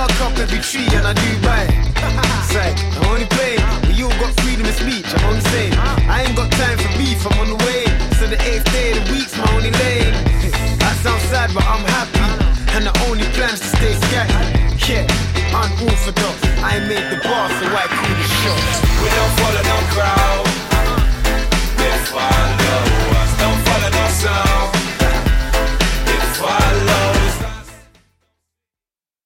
mark up every tree and I do buy it. Say, I'm only playing, but you got freedom of speech, I'm only saying. I ain't got time for beef, I'm on the way. So the 8th day of the week's my only lane. I sound sad, but I'm happy. And the only plan's to stay scatty. Yeah, unorthodox. I made the bar, so I call the shots. We don't follow no crowd.